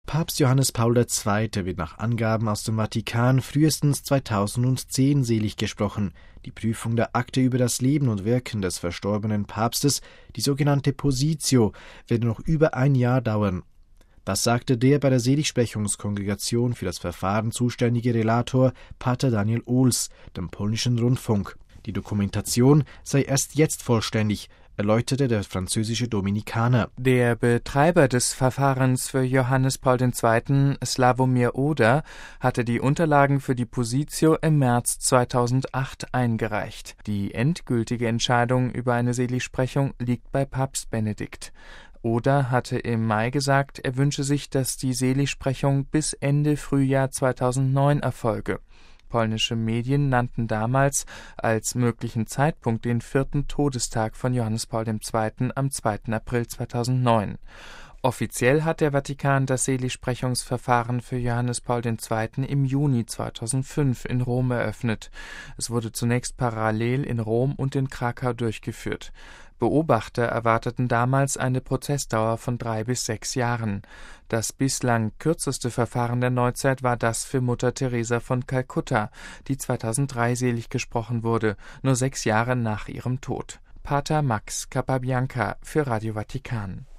Papst Johannes Paul II. Wird nach Angaben aus dem Vatikan frühestens 2010 selig gesprochen. Die Prüfung der Akte über das Leben und Wirken des verstorbenen Papstes, die sogenannte Positio, wird noch über ein Jahr dauern. Das sagte der bei der Seligsprechungskongregation für das Verfahren zuständige Relator Pater Daniel Ols, dem polnischen Rundfunk. Die Dokumentation sei erst jetzt vollständig, erläuterte der französische Dominikaner. Der Betreiber des Verfahrens für Johannes Paul II., Slawomir Oder, hatte die Unterlagen für die Positio im März 2008 eingereicht. Die endgültige Entscheidung über eine Seligsprechung liegt bei Papst Benedikt. Oder hatte im Mai gesagt, er wünsche sich, dass die Seligsprechung bis Ende Frühjahr 2009 erfolge. Polnische Medien nannten damals als möglichen Zeitpunkt den 4. Todestag von Johannes Paul II. Am 2. April 2009. Offiziell hat der Vatikan das Seligsprechungsverfahren für Johannes Paul II. Im Juni 2005 in Rom eröffnet. Es wurde zunächst parallel in Rom und in Krakau durchgeführt. Beobachter erwarteten damals eine Prozessdauer von 3 bis 6 Jahren. Das bislang kürzeste Verfahren der Neuzeit war das für Mutter Teresa von Kalkutta, die 2003 selig gesprochen wurde, nur 6 Jahre nach ihrem Tod. Pater Max Capabianca für Radio Vatikan.